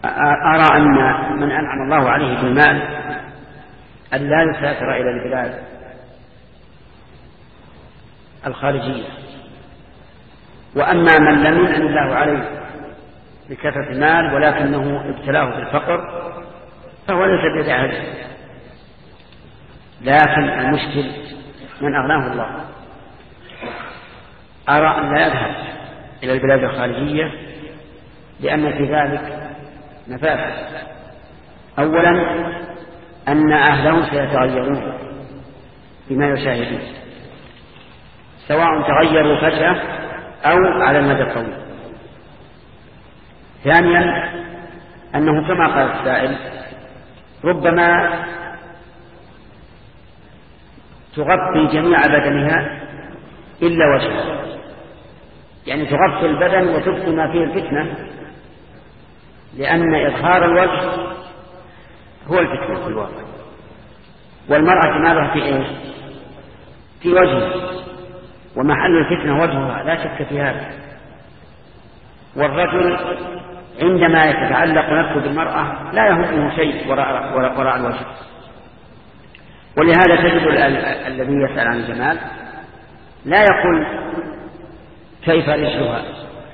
أرى أن من أنعم الله عليه بالمال أن لا يسافر إلى البلاد الخارجية، وأما من لم ينعم الله عليه بكثرة المال ولكنه ابتلاه بالفقر فهو ليس بدعه، لكن المشكل من أغناه الله. أرى أن لا يذهب إلى البلاد الخارجية لأن في ذلك مفاسد. أولا أن أهله سيتغيرون بما يشاهدون، سواء تغيروا فجأة أو على المدى الطويل. ثانيا أنه كما قال السائل ربما تغطي جميع بدنها إلا وجهها، يعني تغطي البدن وتبقي ما فيه الفتنة، لأن إظهار الوجه هو الفتنة في الواقع، والمرأة مالها في إيه؟ في وجهها، ومحل الفتنة وجهها لا شك في هذا. والرجل عندما يتعلق نفسه بالمرأة لا يهمه شيء وراء الوجه. ولهذا تجد الذي يسأل عن الجمال لا يقول كيف رجلها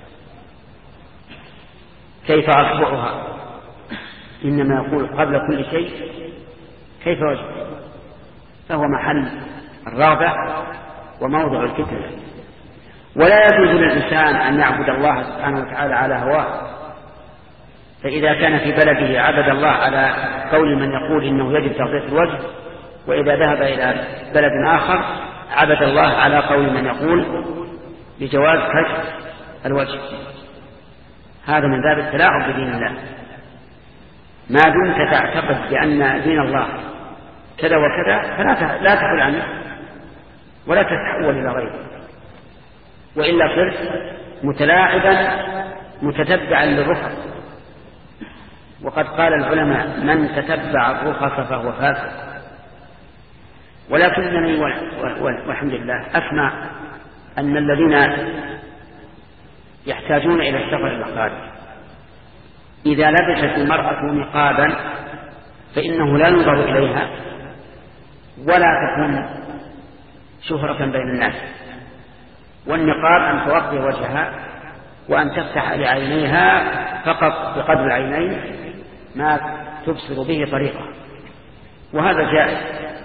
كيف أصبعها، إنما يقول قبل كل شيء كيف وجهها، فهو محل الرغبة وموضع الفتنة. ولا يجوز للإنسان أن يعبد الله سبحانه وتعالى على هواه، فإذا كان في بلده عبد الله على قول من يقول إنه يجب تغطية الوجه، وإذا ذهب إلى بلد آخر عبد الله على قول من يقول بجواز كشف الوجه. هذا من باب التلاعب بدين الله. ما دمت تعتقد بأن دين الله كذا وكذا فلا تقل عنه ولا تتحول إلى غيره، وإلا صرت متلاعبا متتبعا للرخص. وقد قال العلماء من تتبع الرخص فهو فاسق. ولكنني والحمد لله أسمع أن الذين يحتاجون إلى السفر إلى الخارج إذا لبست المرأة نقابا فإنه لا ينظر إليها ولا تكون شهرة بين الناس. والنقاب أن تغطي وجهها وأن تفتح لعينيها فقط بقدر العينين ما تبصر به طريقة، وهذا جائز.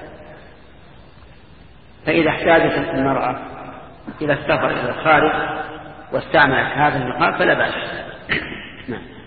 فإذا احتاجت المرأة إلى السفر إلى الخارج واستعملت هذا النقاب فلا بأس. نعم.